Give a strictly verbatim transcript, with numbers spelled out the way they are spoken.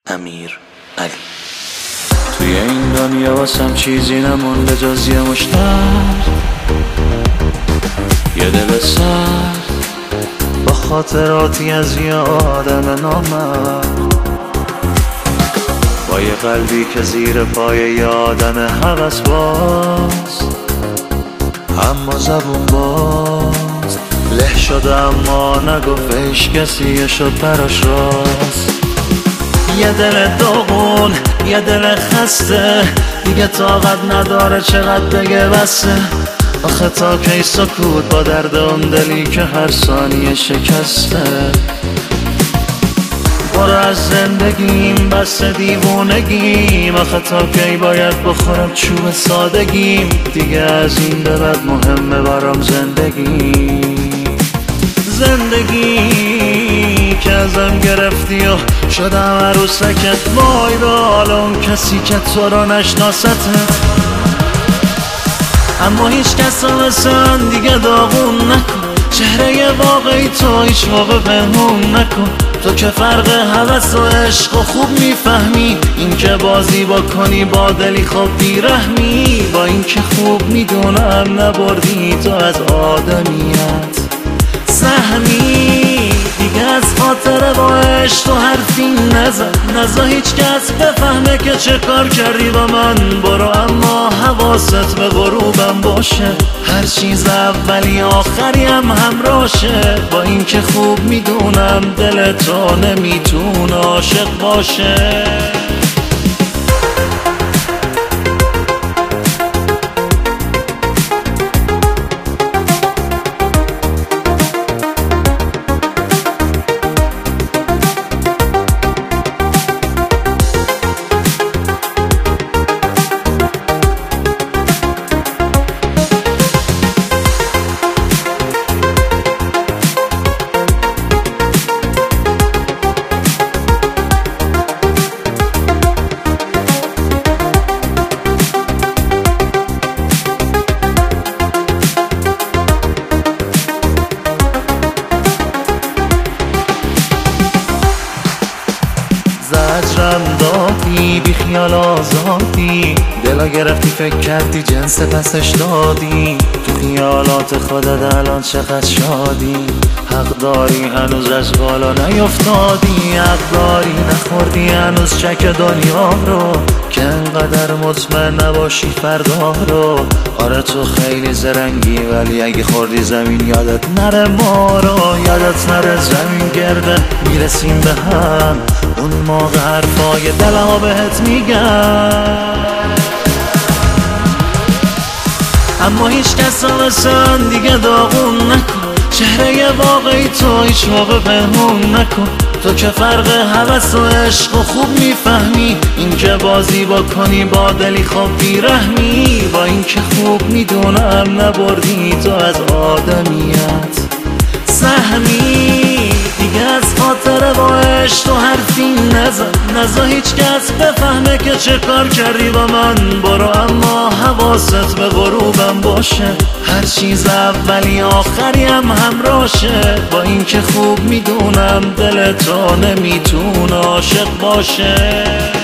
امیر علی. توی این دنیا واسم چیزی نمونده جز یه مشتر، یه دل سرد با خاطراتی از یه آدم نامرد، با یه قلبی که زیر پای یه آدم هوس باز، اما زبون باز له شده اما نگفت هیچ کسی، یه شد براش راست. یه دل داغون، یه دل خسته، دیگه طاقت نداره چقدر بگه بسه. آخه تا کی سکوت با درد اون دلی که هر ثانیه شکسته. برو از زندگیم بس دیوونگیم، آخه تا کی باید بخورم چوب سادگیم. دیگه از این به بعد مهمه برام زندگی، زندگی که ازم گرفتی و شدم عروسکت. وای به حال اون کسی که تو را نشناسته، اما هیچ کس مثل دیگه داغون نکن. چهره واقعی تو هیچ موقع پنهون نکن. تو که فرق هوس و عشق و خوب میفهمی، این که بازی بکنی با دلی خوب بیرحمی. با این که خوب میدونم نبردی تو از آدمیت سهمی. دیگه از خاطر با عشق تو حرفی نزن، نزا هیچ کس بفهمه که چه کار کردی با من. برو اما حواست به غروبم باشه، هر چیز اولی آخری هم همراشه. با این که خوب میدونم دل تو نمیتونه عاشق باشه. زجرم دادی بی خیال آزادی، دلا گرفتی فکر کردی جنس پسش دادی. تو خیالات خودت الان چقدر شادی، حق داری هنوز از بالا نیفتادی. حق داری نخوردی هنوز چک دنیا رو، که انقدر مطمئن نباشی فردا رو. آره تو خیلی زرنگی ولی اگه خوردی زمین یادت نره ما رو. یادت نره زمین گرده میرسیم به هم، اون موقع حرفای دلمو بهت میگم. اما هیچ کس مثل دیگه داغون نکن. چهره واقعی تو هیچ موقع پنهون نکن. تو که فرق هوس و عشق و خوب میفهمی، این که بازی بکنی با دلی خوب بیرحمی. با این که خوب میدونم نبردی تو از آدمیت سهمی. دیگه از خاطر با عشق تو حرفی نزن، نزا هیچ کس بفهمه که چه کار کردی با من. برو اما حواست به غروبم باشه، هر چیز اولی آخری هم همراشه. با این که خوب میدونم دل تو نمیتونه عاشق باشه.